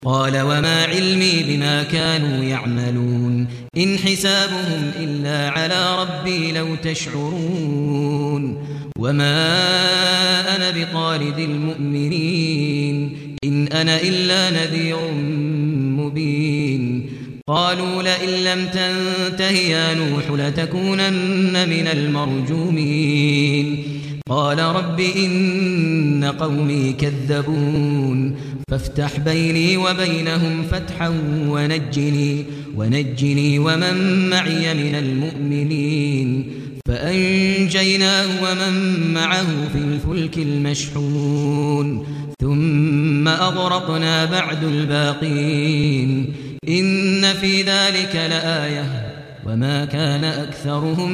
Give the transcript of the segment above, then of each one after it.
قال وما علمي بما كانوا يعملون إن حسابهم إلا على ربي لو تشعرون وما أنا بطارد المؤمنين إن أنا إلا نذير مبين قالوا لئن لم تنته يا نوح لتكونن من المرجومين قال رب إن قومي كذبون فافتح بيني وبينهم فتحا ونجني ومن معي من المؤمنين فأنجيناه ومن معه في الفلك المشحون ثم أغرقنا بعد الباقين إن في ذلك لآية وما كان أكثرهم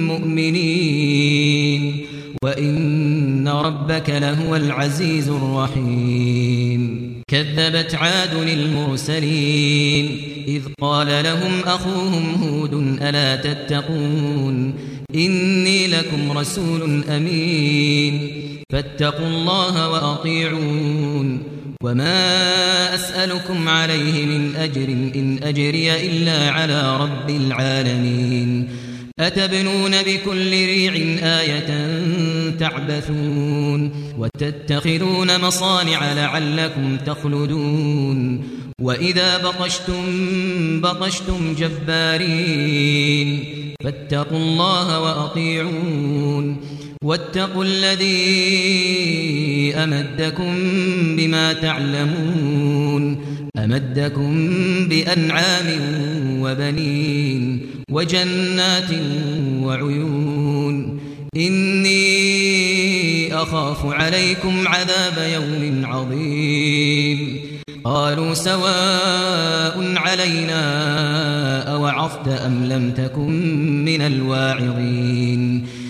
مؤمنين وإن ربك لهو العزيز الرحيم كذبت عاد المرسلين إذ قال لهم أخوهم هود ألا تتقون إني لكم رسول أمين فاتقوا الله وأطيعون وما أسألكم عليه من أجر إن أجري إلا على رب العالمين أتبنون بكل ريع آية تعبثون وتتخذون مصانع لعلكم تخلدون وإذا بطشتم جبارين فاتقوا الله وأطيعون واتقوا الذي أمدكم بما تعلمون أمدكم بأنعام وبنين وجنات وعيون إني أخاف عليكم عذاب يوم عظيم قالوا سواء علينا أوعظت أم لم تكن من الواعظين